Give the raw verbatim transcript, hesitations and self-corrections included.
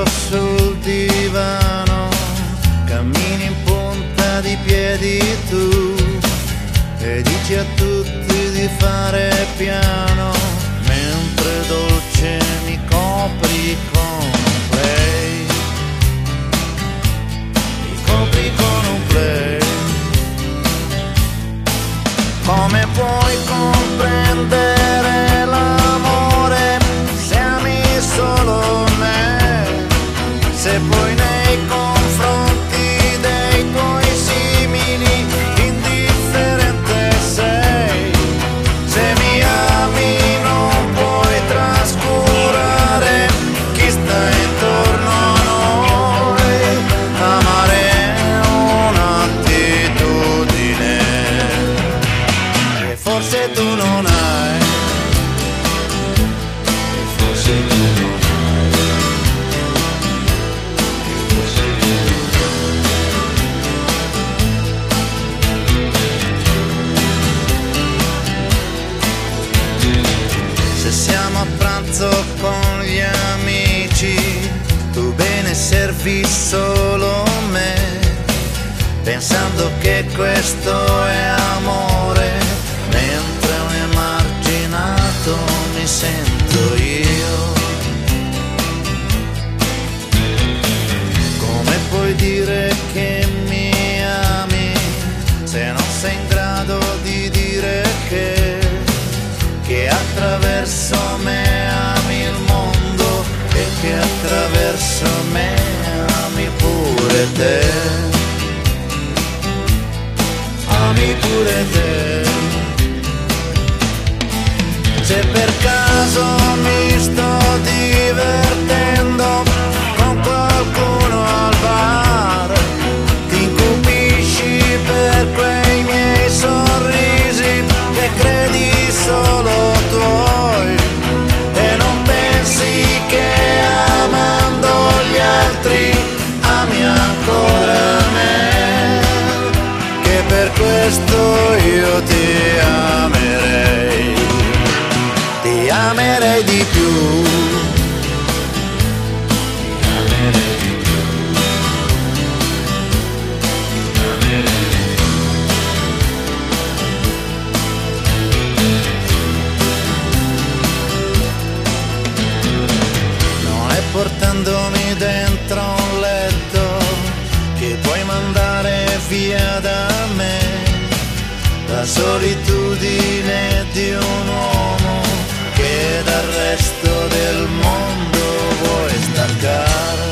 seduto sul divano, cammini in punta di piedi tu e dici a tutti di fare piano, mentre dolce mi copri con un play, mi copri con un play. Come puoi comprendere l'amore se ami solo me, se poi nei confronti dei tuoi simili indifferente sei, se mi ami non puoi trascurare chi sta intorno a noi, amare è un'attitudine che forse tu non hai, che forse tu non hai. Se siamo a pranzo con gli amici, tu bene servi solo me, pensando che questo è amore, mentre un emarginato mi sento io. Come puoi dire che mi ami se non sei in grado di dire che che attraverso me ami il mondo e che attraverso me ami pure te, ami pure te. Se per caso mi sto divertendo con qualcuno al bar, ti incupisci per quei miei sorrisi che credi solo tuoi e non pensi che amando gli altri ami ancora me, che per questo io ti amerei, ti amerei di più, ti amerei di più, ti amerei di più. Non è portandomi dentro un letto che puoi mandare via da me la solitudine di un uomo che dal resto del mondo vuoi staccare.